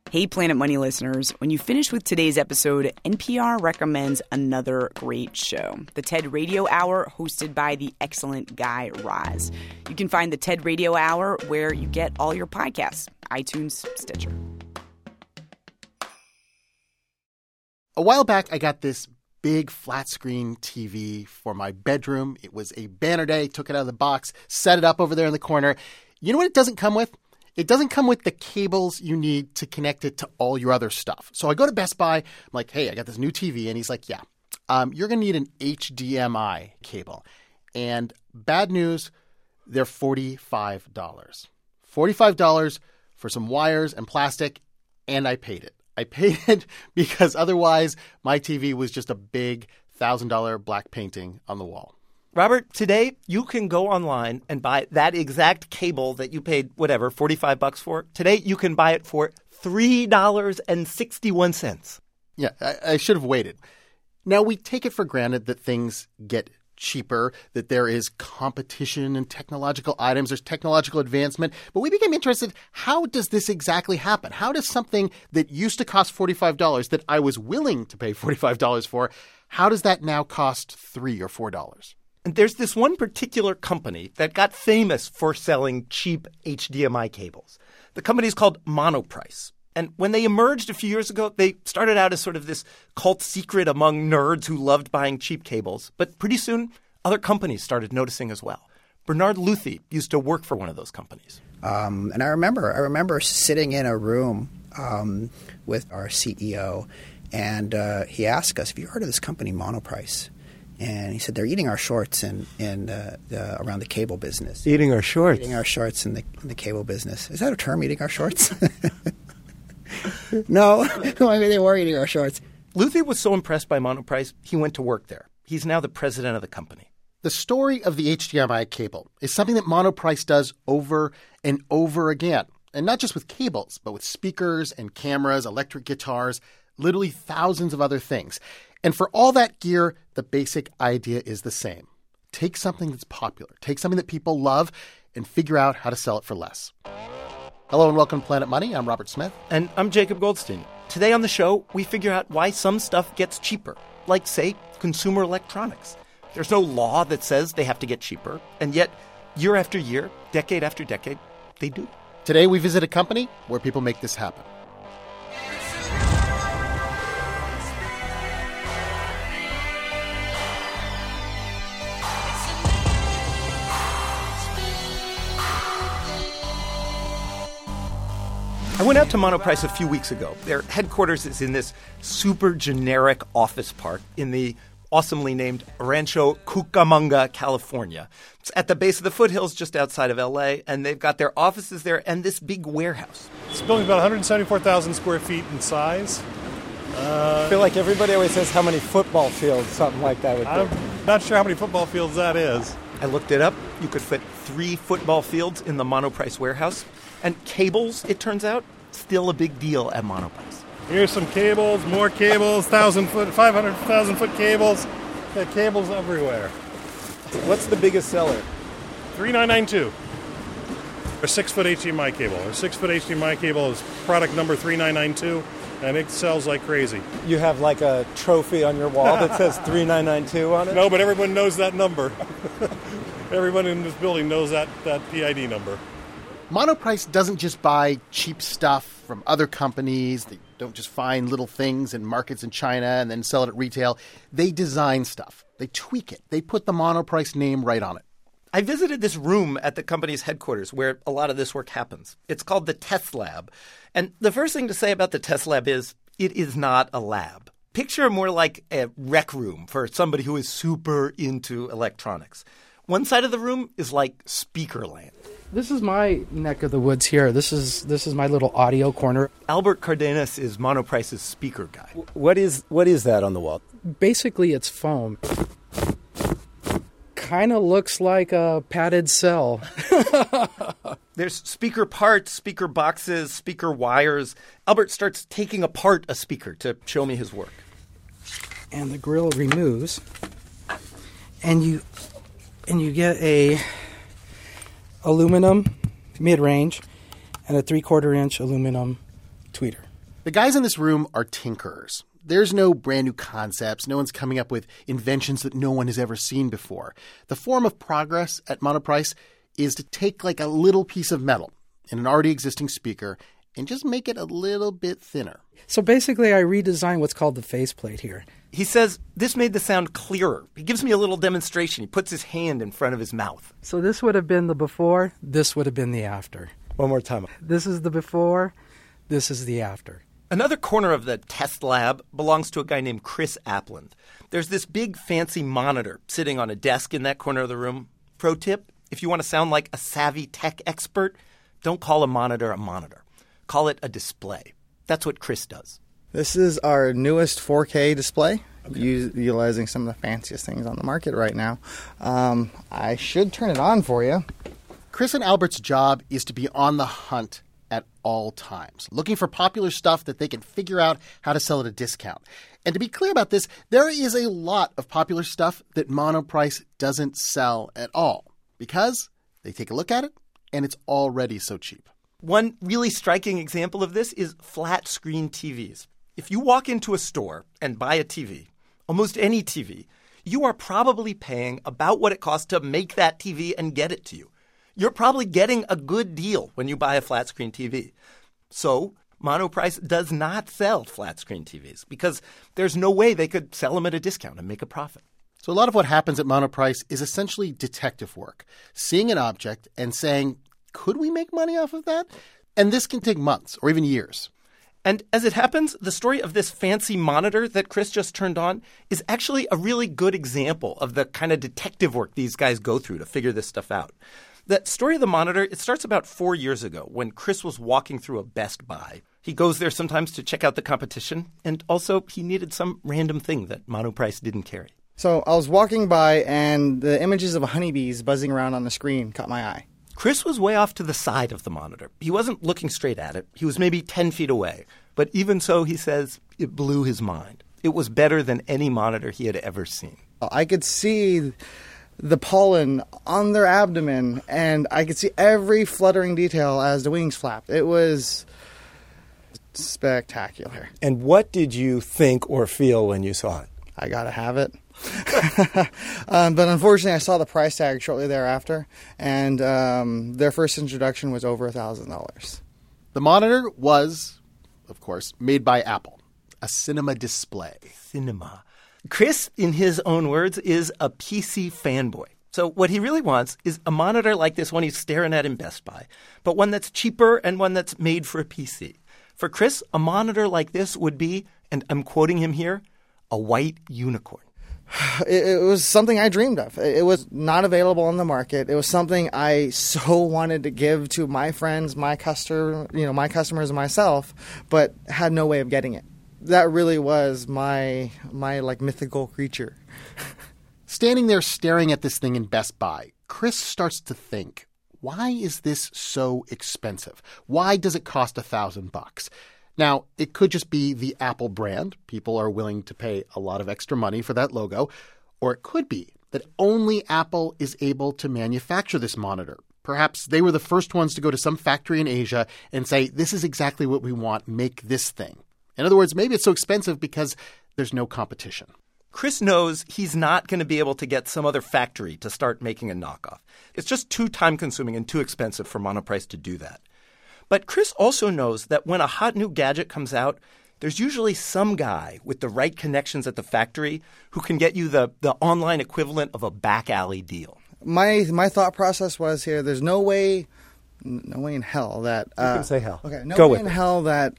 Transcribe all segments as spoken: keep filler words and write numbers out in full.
Hey, Planet Money listeners. When you finish with today's episode, N P R recommends another great show, the TED Radio Hour, hosted by the excellent Guy Raz. You can find the TED Radio Hour where you get all your podcasts, iTunes, Stitcher. A while back, I got this big flat-screen T V for my bedroom. It was a banner day, took it out of the box, set it up over there in the corner. You know what it doesn't come with? It doesn't come with the cables you need to connect it to all your other stuff. So I go to Best Buy. I'm like, hey, I got this new T V. And he's like, yeah, um, you're going to need an H D M I cable. And bad news, they're forty-five dollars. forty-five dollars for some wires and plastic, and I paid it. I paid it because otherwise my T V was just a big one thousand dollars black painting on the wall. Robert, today you can go online and buy that exact cable that you paid, whatever, forty-five bucks for. Today you can buy it for three dollars and sixty-one cents. Yeah, I, I should have waited. Now, we take it for granted that things get cheaper, that there is competition in technological items, there's technological advancement. But we became interested, how does this exactly happen? How does something that used to cost forty-five dollars, that I was willing to pay forty-five dollars for, how does that now cost three dollars or four dollars? And there's this one particular company that got famous for selling cheap H D M I cables. The company is called Monoprice. And when they emerged a few years ago, they started out as sort of this cult secret among nerds who loved buying cheap cables. But pretty soon, other companies started noticing as well. Bernard Luthi used to work for one of those companies. Um, and I remember, I remember sitting in a room um, with our C E O, and uh, he asked us, have you heard of this company, Monoprice? And he said, they're eating our shorts in, in uh, the, around the cable business. Eating our shorts? Eating our shorts in the, in the cable business. Is that a term, eating our shorts? No, I mean, they were eating our shorts. Luthi was so impressed by Monoprice, he went to work there. He's now the president of the company. The story of the H D M I cable is something that Monoprice does over and over again. And not just with cables, but with speakers and cameras, electric guitars, literally thousands of other things. And for all that gear, the basic idea is the same. Take something that's popular, take something that people love, and figure out how to sell it for less. Hello and welcome to Planet Money. I'm Robert Smith. And I'm Jacob Goldstein. Today on the show, we figure out why some stuff gets cheaper, like, say, consumer electronics. There's no law that says they have to get cheaper, and yet, year after year, decade after decade, they do. Today, we visit a company where people make this happen. I went out to Monoprice a few weeks ago. Their headquarters is in this super generic office park in the awesomely named Rancho Cucamonga, California. It's at the base of the foothills just outside of L A, and they've got their offices there and this big warehouse. This building's about one hundred seventy-four thousand square feet in size. Uh, I feel like everybody always says how many football fields, something like that would be. I'm not sure how many football fields that is. I looked it up. You could fit three football fields in the Monoprice warehouse. And cables, it turns out, still a big deal at Monoprice. Here's some cables, more cables, thousand foot, five hundred thousand foot cables. Got cables everywhere. What's the biggest seller? three nine nine two. A six foot H D M I cable. A six foot H D M I cable is product number three nine nine two, and it sells like crazy. You have like a trophy on your wall that says three nine nine two on it? No, but everyone knows that number. Everyone in this building knows that, that P I D number. Monoprice doesn't just buy cheap stuff from other companies. They don't just find little things in markets in China and then sell it at retail. They design stuff. They tweak it. They put the Monoprice name right on it. I visited this room at the company's headquarters where a lot of this work happens. It's called the Test Lab. And the first thing to say about the Test Lab is it is not a lab. Picture more like a rec room for somebody who is super into electronics. One side of the room is like speaker land. This is my neck of the woods here. This is this is my little audio corner. Albert Cardenas is Monoprice's speaker guy. What is what is that on the wall? Basically, it's foam. Kind of looks like a padded cell. There's speaker parts, speaker boxes, speaker wires. Albert starts taking apart a speaker to show me his work. And the grill removes, and you and you get a aluminum mid-range and a three-quarter inch aluminum tweeter. The guys in this room are tinkerers. There's no brand new concepts. No one's coming up with inventions that no one has ever seen before. The form of progress at Monoprice is to take like a little piece of metal in an already existing speaker and just make it a little bit thinner. So basically, I redesigned what's called the faceplate here. He says, this made the sound clearer. He gives me a little demonstration. He puts his hand in front of his mouth. So this would have been the before, this would have been the after. One more time. This is the before, this is the after. Another corner of the test lab belongs to a guy named Chris Apland. There's this big fancy monitor sitting on a desk in that corner of the room. Pro tip, if you want to sound like a savvy tech expert, don't call a monitor a monitor. Call it a display. That's what Chris does. This is our newest four K display, okay. u- utilizing some of the fanciest things on the market right now. Um, I should turn it on for you. Chris and Albert's job is to be on the hunt at all times, looking for popular stuff that they can figure out how to sell at a discount. And to be clear about this, there is a lot of popular stuff that Monoprice doesn't sell at all because they take a look at it and it's already so cheap. One really striking example of this is flat screen T Vs. If you walk into a store and buy a T V, almost any T V, you are probably paying about what it costs to make that T V and get it to you. You're probably getting a good deal when you buy a flat screen T V. So Monoprice does not sell flat screen T Vs because there's no way they could sell them at a discount and make a profit. So a lot of what happens at Monoprice is essentially detective work, seeing an object and saying, could we make money off of that? And this can take months or even years. And as it happens, the story of this fancy monitor that Chris just turned on is actually a really good example of the kind of detective work these guys go through to figure this stuff out. The story of the monitor, it starts about four years ago when Chris was walking through a Best Buy. He goes there sometimes to check out the competition, and also he needed some random thing that Monoprice didn't carry. So I was walking by, and the images of honeybees buzzing around on the screen caught my eye. Chris was way off to the side of the monitor. He wasn't looking straight at it. He was maybe ten feet away. But even so, he says, it blew his mind. It was better than any monitor he had ever seen. I could see the pollen on their abdomen, and I could see every fluttering detail as the wings flapped. It was spectacular. And what did you think or feel when you saw it? I gotta have it. um, but unfortunately, I saw the price tag shortly thereafter, and um, their first introduction was over one thousand dollars. The monitor was, of course, made by Apple, a cinema display. Cinema. Chris, in his own words, is a P C fanboy. So what he really wants is a monitor like this one he's staring at in Best Buy, but one that's cheaper and one that's made for a P C. For Chris, a monitor like this would be, and I'm quoting him here, a white unicorn. It, it was something I dreamed of. It was not available on the market. It was something I so wanted to give to my friends, my customer, you know, my customers and myself, but had no way of getting it. That really was my my like mythical creature. Standing there staring at this thing in Best Buy, Chris starts to think, why is this so expensive? Why does it cost a thousand bucks? Now, it could just be the Apple brand. People are willing to pay a lot of extra money for that logo. Or it could be that only Apple is able to manufacture this monitor. Perhaps they were the first ones to go to some factory in Asia and say, this is exactly what we want, make this thing. In other words, maybe it's so expensive because there's no competition. Chris knows he's not going to be able to get some other factory to start making a knockoff. It's just too time-consuming and too expensive for Monoprice to do that. But Chris also knows that when a hot new gadget comes out, there's usually some guy with the right connections at the factory who can get you the, the online equivalent of a back alley deal. My my thought process was here, there's no way, no way in hell that... Uh, you can say hell. Okay, no Go way with in it. hell that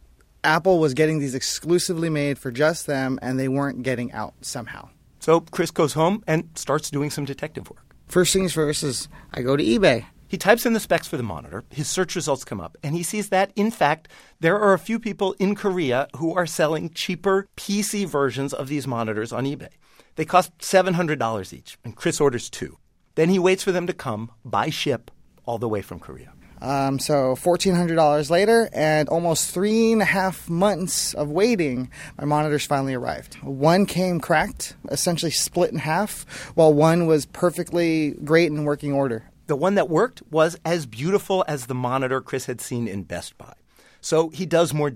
Apple was getting these exclusively made for just them and they weren't getting out somehow. So Chris goes home and starts doing some detective work. First things first is I go to eBay. He types in the specs for the monitor, his search results come up, and he sees that, in fact, there are a few people in Korea who are selling cheaper P C versions of these monitors on eBay. They cost seven hundred dollars each, and Chris orders two. Then he waits for them to come by ship all the way from Korea. Um, so fourteen hundred dollars later, and almost three and a half months of waiting, my monitors finally arrived. One came cracked, essentially split in half, while one was perfectly great in working order. The one that worked was as beautiful as the monitor Chris had seen in Best Buy. So he does more digging.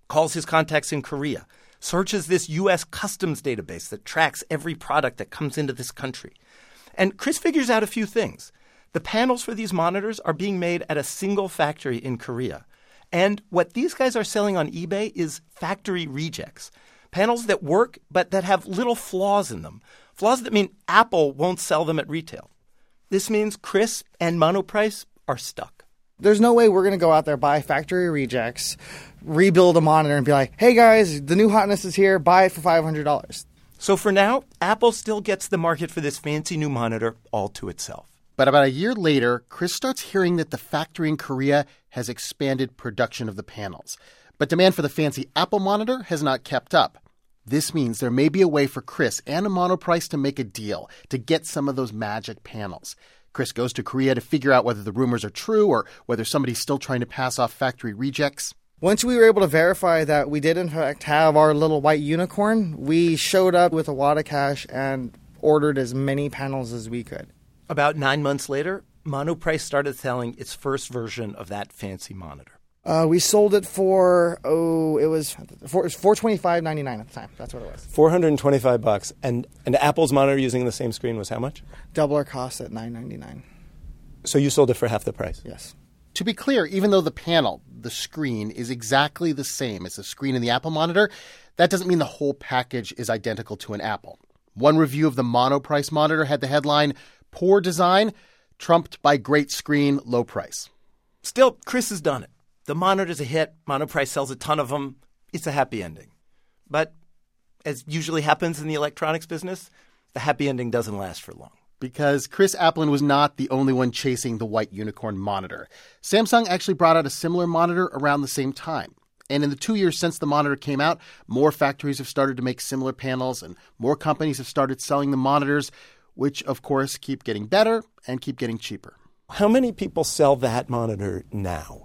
calls his contacts in Korea, searches this U S customs database that tracks every product that comes into this country. And Chris figures out a few things. The panels for these monitors are being made at a single factory in Korea. And what these guys are selling on eBay is factory rejects, panels that work but that have little flaws in them, flaws that mean Apple won't sell them at retail. This means Chris and Monoprice are stuck. There's no way we're going to go out there, buy factory rejects, rebuild a monitor, and be like, hey, guys, the new hotness is here. Buy it for five hundred dollars. So for now, Apple still gets the market for this fancy new monitor all to itself. But about a year later, Chris starts hearing that the factory in Korea has expanded production of the panels. But demand for the fancy Apple monitor has not kept up. This means there may be a way for Chris and a Monoprice to make a deal to get some of those magic panels. Chris goes to Korea to figure out whether the rumors are true or whether somebody's still trying to pass off factory rejects. Once we were able to verify that we did, in fact, have our little white unicorn, we showed up with a wad of cash and ordered as many panels as we could. About nine months later, Monoprice started selling its first version of that fancy monitor. Uh, we sold it for, oh, it was four hundred twenty-five ninety-nine at the time. That's what it was. four hundred twenty-five bucks. And and Apple's monitor using the same screen was how much? Double our cost at nine ninety-nine. So you sold it for half the price? Yes. To be clear, even though the panel, the screen, is exactly the same as the screen in the Apple monitor, that doesn't mean the whole package is identical to an Apple. One review of the Monoprice monitor had the headline, "Poor design, trumped by great screen, low price." Still, Chris has done it. The monitor's a hit. Monoprice sells a ton of them. It's a happy ending. But as usually happens in the electronics business, the happy ending doesn't last for long. Because Chris Applin was not the only one chasing the white unicorn monitor. Samsung actually brought out a similar monitor around the same time. And in the two years since the monitor came out, more factories have started to make similar panels and more companies have started selling the monitors, which, of course, keep getting better and keep getting cheaper. How many people sell that monitor now?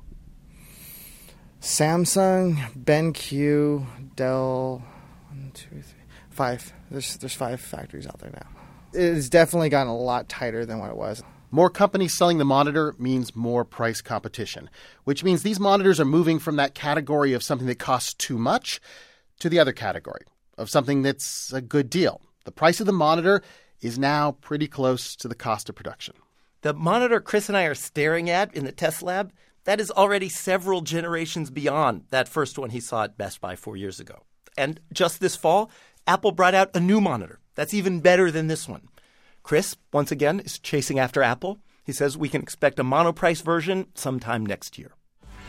Samsung, BenQ, Dell, one, two, three, five. There's there's five factories out there now. It has definitely gotten a lot tighter than what it was. More companies selling the monitor means more price competition, which means these monitors are moving from that category of something that costs too much to the other category of something that's a good deal. The price of the monitor is now pretty close to the cost of production. The monitor Chris and I are staring at in the test lab, that is already several generations beyond that first one he saw at Best Buy four years ago. And just this fall, Apple brought out a new monitor that's even better than this one. Chris, once again, is chasing after Apple. He says we can expect a Monoprice version sometime next year.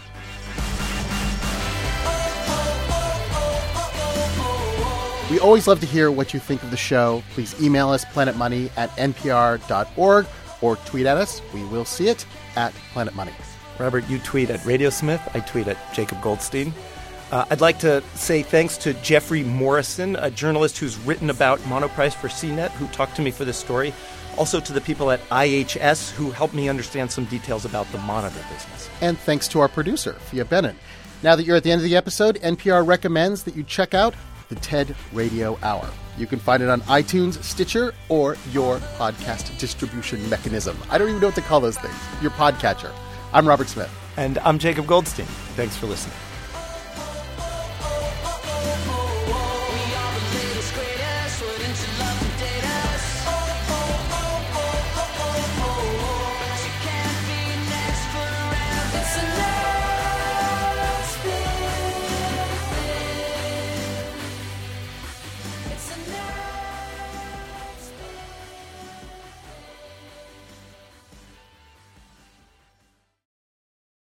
We always love to hear what you think of the show. Please email us, planetmoney at n p r dot org, or tweet at us. We will see it at Planet Money. Robert, you tweet at Radio Smith. I tweet at Jacob Goldstein. Uh, I'd like to say thanks to Jeffrey Morrison, a journalist who's written about Monoprice for C net, who talked to me for this story. Also to the people at I H S who helped me understand some details about the monitor business. And thanks to our producer, Fia Bennett. Now that you're at the end of the episode, N P R recommends that you check out the TED Radio Hour. You can find it on iTunes, Stitcher, or your podcast distribution mechanism. I don't even know what to call those things. Your podcatcher. I'm Robert Smith. And I'm Jacob Goldstein. Thanks for listening.